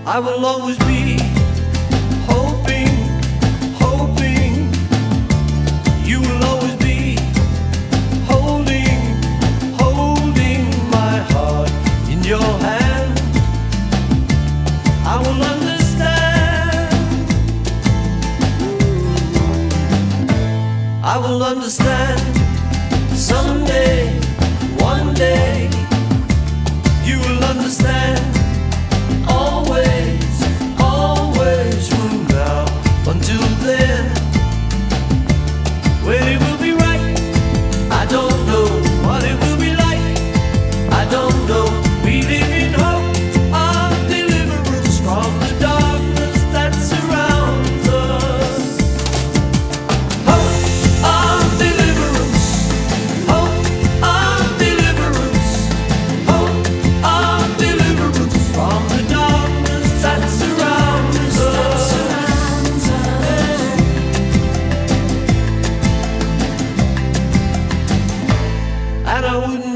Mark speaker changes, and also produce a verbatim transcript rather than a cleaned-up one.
Speaker 1: I will always be hoping, hoping. You will always be holding, holding my heart in your hand. I will understand. I will understand someday, one day. You will understand. Always, always from now until then. When it will be right, I don't know. What it will be like, I don't know. We live in hope of deliverance from the darkness that surrounds us. Hope of deliverance, hope of deliverance, hope of deliverance from the darkness that surrounds us. And I wouldn't